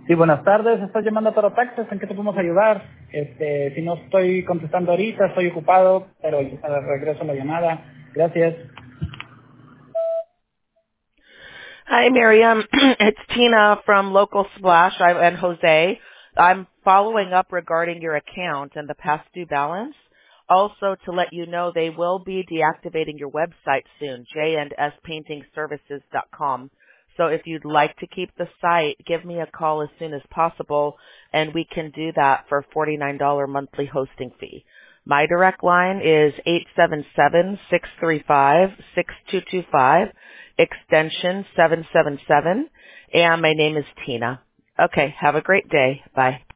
Sí, buenas tardes. Estoy llamando a Toro Taxes. ¿En qué te podemos ayudar? Si no estoy contestando ahorita, estoy ocupado, pero regreso la llamada. Gracias. Hi, Miriam. It's Tina from Local Splash and Jose. I'm following up regarding your account and the past due balance. Also, to let you know, they will be deactivating your website soon, jndspaintingservices.com. So if you'd like to keep the site, give me a call as soon as possible, and we can do that for a $49 monthly hosting fee. My direct line is 877-635-6225, extension 777, and my name is Tina. Okay, have a great day. Bye.